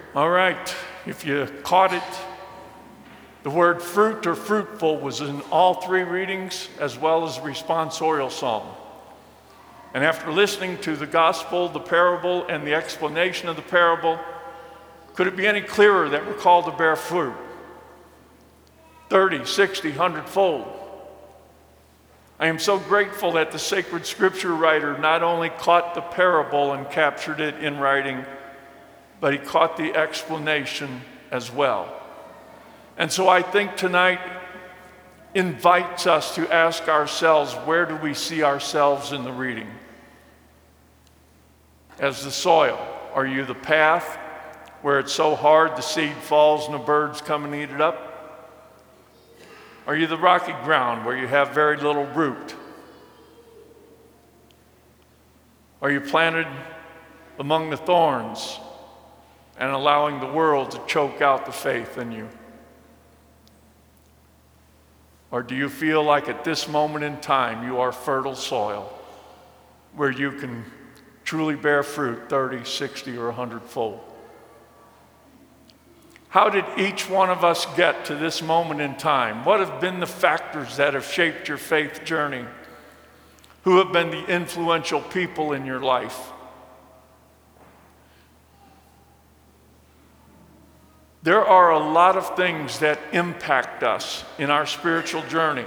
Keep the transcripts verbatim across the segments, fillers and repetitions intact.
All right, if you caught it, the word fruit or fruitful was in all three readings as well as the responsorial psalm. And after listening to the gospel, the parable, and the explanation of the parable, could it be any clearer that we're called to bear fruit? thirty, sixty, one hundred fold. I am so grateful that the sacred scripture writer not only caught the parable and captured it in writing, but he caught the explanation as well. And so I think tonight invites us to ask ourselves, where do we see ourselves in the reading? As the soil, are you the path where it's so hard the seed falls and the birds come and eat it up? Are you the rocky ground where you have very little root? Are you planted among the thorns and allowing the world to choke out the faith in you? Or do you feel like at this moment in time you are fertile soil where you can truly bear fruit thirty, sixty, or one hundred fold? How did each one of us get to this moment in time? What have been the factors that have shaped your faith journey? Who have been the influential people in your life? There are a lot of things that impact us in our spiritual journey.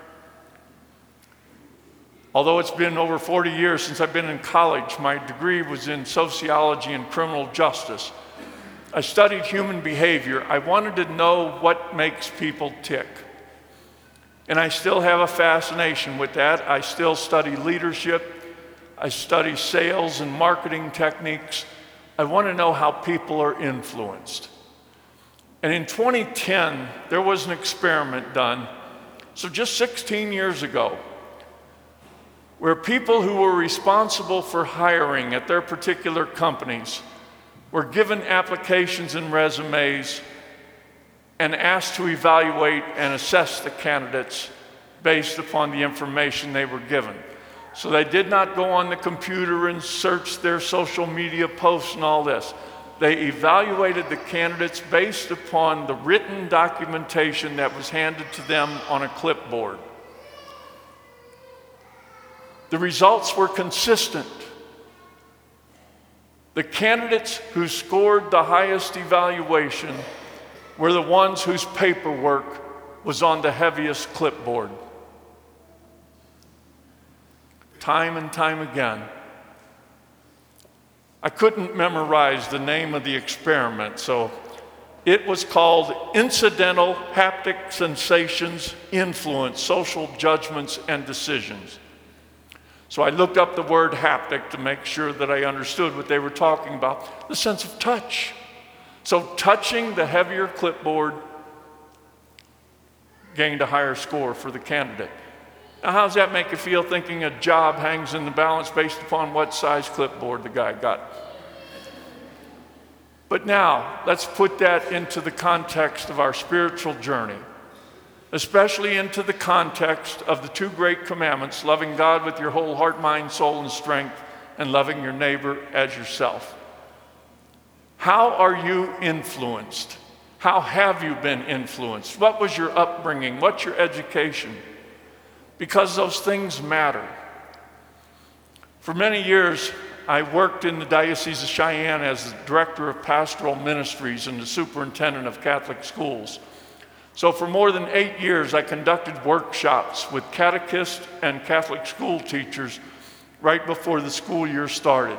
Although it's been over forty years since I've been in college, my degree was in sociology and criminal justice. I studied human behavior. I wanted to know what makes people tick. And I still have a fascination with that. I still study leadership. I study sales and marketing techniques. I want to know how people are influenced. And in twenty ten, there was an experiment done, so just sixteen years ago, where people who were responsible for hiring at their particular companies were given applications and resumes and asked to evaluate and assess the candidates based upon the information they were given. So they did not go on the computer and search their social media posts and all this. They evaluated the candidates based upon the written documentation that was handed to them on a clipboard. The results were consistent. The candidates who scored the highest evaluation were the ones whose paperwork was on the heaviest clipboard. Time and time again. I couldn't memorize the name of the experiment, so it was called Incidental Haptic Sensations Influence Social Judgments and Decisions. So I looked up the word haptic to make sure that I understood what they were talking about, the sense of touch. So touching the heavier clipboard gained a higher score for the candidate. Now, how does that make you feel, thinking a job hangs in the balance based upon what size clipboard the guy got? But now, let's put that into the context of our spiritual journey, especially into the context of the two great commandments, loving God with your whole heart, mind, soul, and strength, and loving your neighbor as yourself. How are you influenced? How have you been influenced? What was your upbringing? What's your education? Because those things matter. For many years, I worked in the Diocese of Cheyenne as the Director of Pastoral Ministries and the Superintendent of Catholic Schools. So for more than eight years, I conducted workshops with catechists and Catholic school teachers right before the school year started.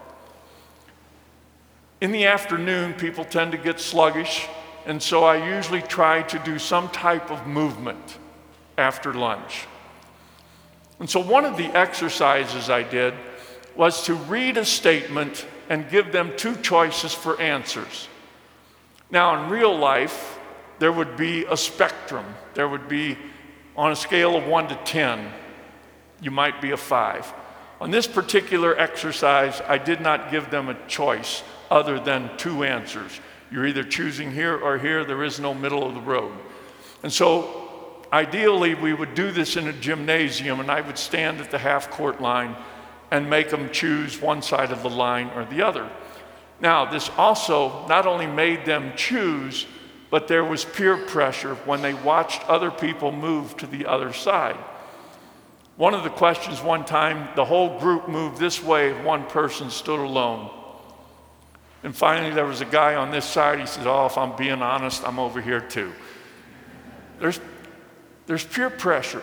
In the afternoon, people tend to get sluggish, and so I usually try to do some type of movement after lunch. And so one of the exercises I did was to read a statement and give them two choices for answers. Now, in real life, there would be a spectrum. There would be, on a scale of one to ten, you might be a five. On this particular exercise, I did not give them a choice other than two answers. You're either choosing here or here. There is no middle of the road. And so, ideally, we would do this in a gymnasium, and I would stand at the half-court line and make them choose one side of the line or the other. Now, this also not only made them choose, but there was peer pressure when they watched other people move to the other side. One of the questions one time, the whole group moved this way, one person stood alone. And finally, there was a guy on this side. He said, oh, if I'm being honest, I'm over here too. There's, there's peer pressure.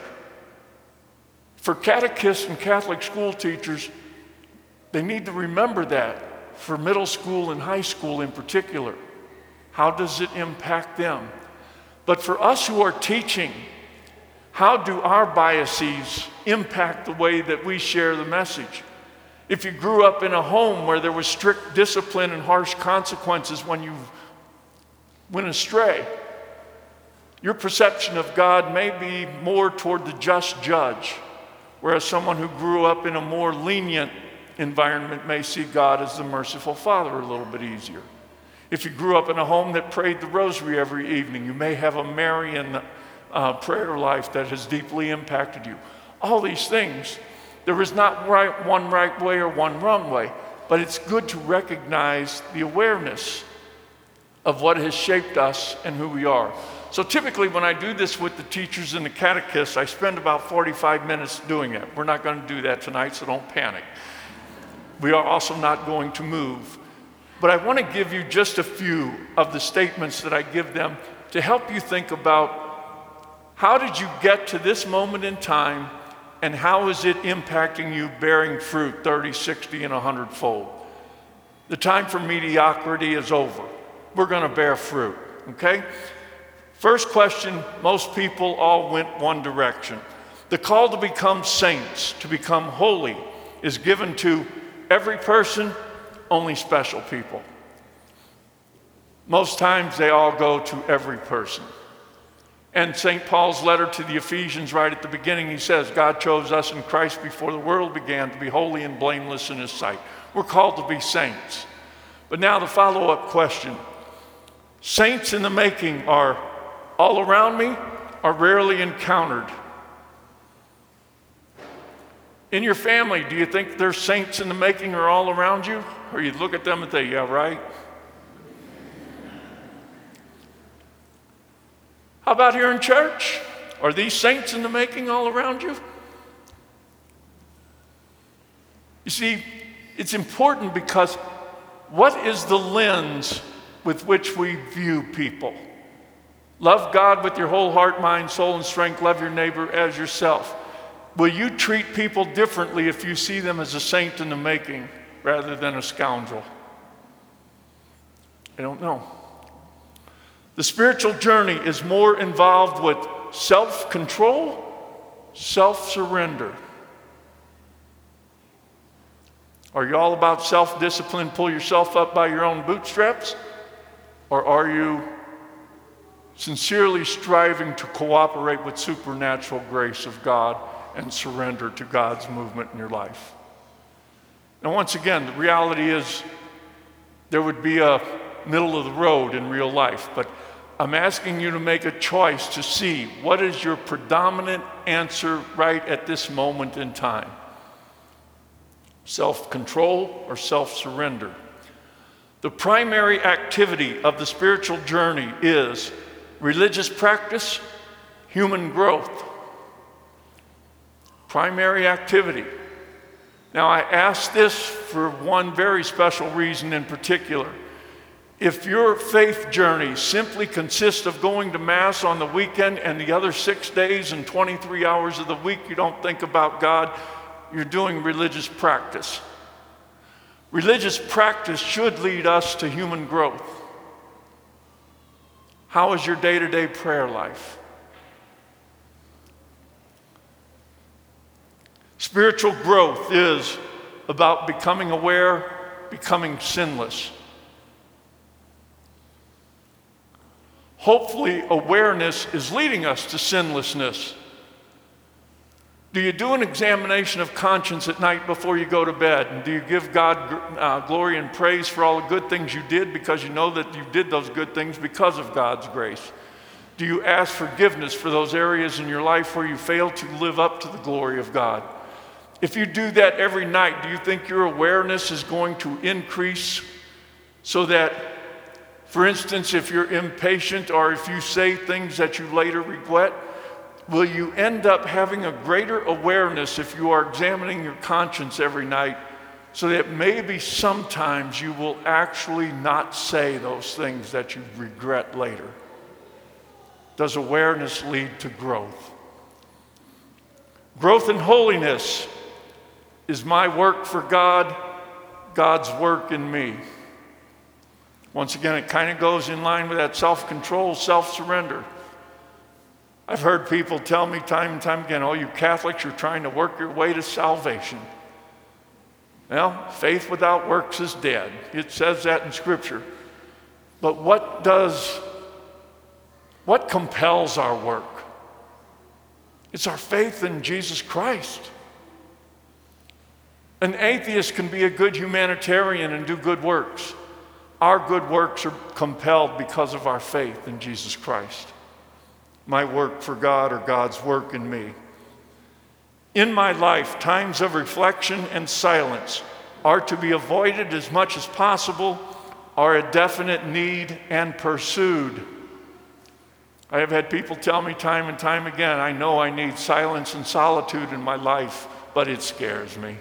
For catechists and Catholic school teachers, they need to remember that for middle school and high school in particular. How does it impact them? But for us who are teaching, how do our biases impact the way that we share the message? If you grew up in a home where there was strict discipline and harsh consequences when you went astray, your perception of God may be more toward the just judge, whereas someone who grew up in a more lenient environment may see God as the merciful Father a little bit easier. If you grew up in a home that prayed the rosary every evening, you may have a Marian uh, prayer life that has deeply impacted you. All these things, there is not right, one right way or one wrong way, but it's good to recognize the awareness of what has shaped us and who we are. So typically when I do this with the teachers and the catechists, I spend about forty-five minutes doing it. We're not going to do that tonight, so don't panic. We are also not going to move. But I want to give you just a few of the statements that I give them to help you think about how did you get to this moment in time and how is it impacting you bearing fruit thirty, sixty, and one hundred fold. The time for mediocrity is over. We're going to bear fruit, okay? First question, most people all went one direction. The call to become saints, to become holy, is given to every person, only special people. Most times they all go to every person. And Saint Paul's letter to the Ephesians, right at the beginning, he says, God chose us in Christ before the world began to be holy and blameless in his sight. We're called to be saints. But now the follow-up question. Saints in the making are all around me, are rarely encountered. In your family, do you think there's saints in the making or all around you? Or you look at them and think, yeah, right? How about here in church? Are these saints in the making all around you? You see, it's important because what is the lens with which we view people? Love God with your whole heart, mind, soul, and strength. Love your neighbor as yourself. Will you treat people differently if you see them as a saint in the making rather than a scoundrel? I don't know. The spiritual journey is more involved with self-control, self-surrender. Are you all about self-discipline, pull yourself up by your own bootstraps? Or are you sincerely striving to cooperate with supernatural grace of God and surrender to God's movement in your life? And once again, the reality is there would be a middle of the road in real life, but I'm asking you to make a choice to see what is your predominant answer right at this moment in time. Self-control or self-surrender. The primary activity of the spiritual journey is religious practice, human growth. Primary activity. Now, I ask this for one very special reason in particular. If your faith journey simply consists of going to Mass on the weekend and the other six days and twenty-three hours of the week you don't think about God, you're doing religious practice. Religious practice should lead us to human growth. How is your day-to-day prayer life? Spiritual growth is about becoming aware, becoming sinless. Hopefully, awareness is leading us to sinlessness. Do you do an examination of conscience at night before you go to bed? And do you give God uh, glory and praise for all the good things you did because you know that you did those good things because of God's grace? Do you ask forgiveness for those areas in your life where you failed to live up to the glory of God? If you do that every night, do you think your awareness is going to increase So that, for instance, if you're impatient or if you say things that you later regret, will you end up having a greater awareness if you are examining your conscience every night, so that maybe sometimes you will actually not say those things that you regret later? Does awareness lead to growth? Growth in holiness is my work for God, God's work in me. Once again, it kind of goes in line with that self-control, self-surrender. I've heard people tell me time and time again, oh, you Catholics, you're trying to work your way to salvation. Well, faith without works is dead. It says that in Scripture. But what does, what compels our work? It's our faith in Jesus Christ. An atheist can be a good humanitarian and do good works. Our good works are compelled because of our faith in Jesus Christ. My work for God or God's work in me. In my life, times of reflection and silence are to be avoided as much as possible, are a definite need and pursued. I have had people tell me time and time again, I know I need silence and solitude in my life, but it scares me.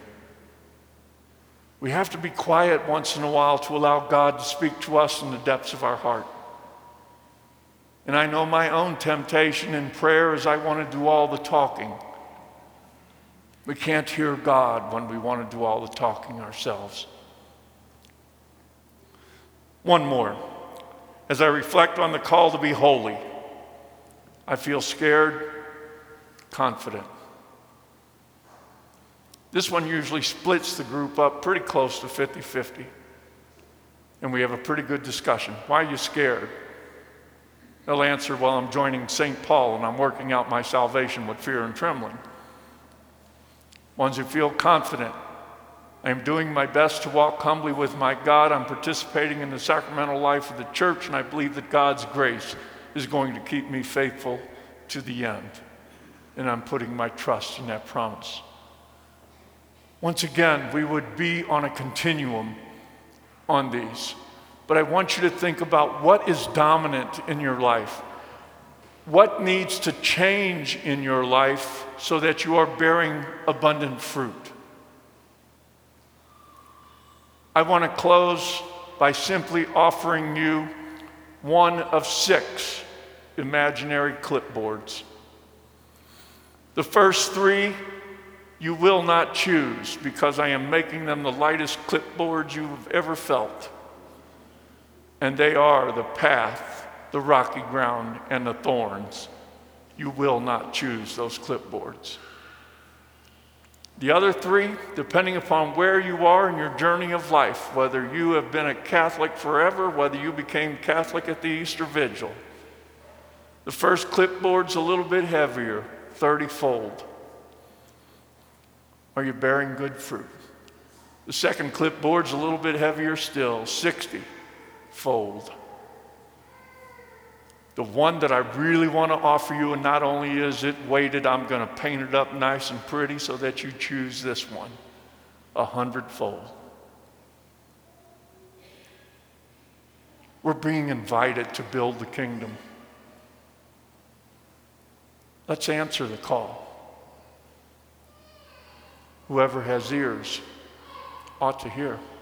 We have to be quiet once in a while to allow God to speak to us in the depths of our heart. And I know my own temptation in prayer is I want to do all the talking. We can't hear God when we want to do all the talking ourselves. One more. As I reflect on the call to be holy, I feel scared, confident. This one usually splits the group up pretty close to fifty-fifty. And we have a pretty good discussion. Why are you scared? They'll answer, well, I'm joining Saint Paul and I'm working out my salvation with fear and trembling. Ones who feel confident. I'm doing my best to walk humbly with my God. I'm participating in the sacramental life of the church, and I believe that God's grace is going to keep me faithful to the end. And I'm putting my trust in that promise. Once again, we would be on a continuum on these. But I want you to think about what is dominant in your life. What needs to change in your life so that you are bearing abundant fruit? I want to close by simply offering you one of six imaginary clipboards. The first three you will not choose because I am making them the lightest clipboards you've ever felt. And they are the path, the rocky ground, and the thorns. You will not choose those clipboards. The other three, depending upon where you are in your journey of life, whether you have been a Catholic forever, whether you became Catholic at the Easter Vigil, the first clipboard's a little bit heavier, thirty-fold. Are you bearing good fruit? The second clipboard's a little bit heavier still, sixty-fold. The one that I really want to offer you, and not only is it weighted, I'm going to paint it up nice and pretty so that you choose this one, a hundredfold. We're being invited to build the kingdom. Let's answer the call. Whoever has ears ought to hear.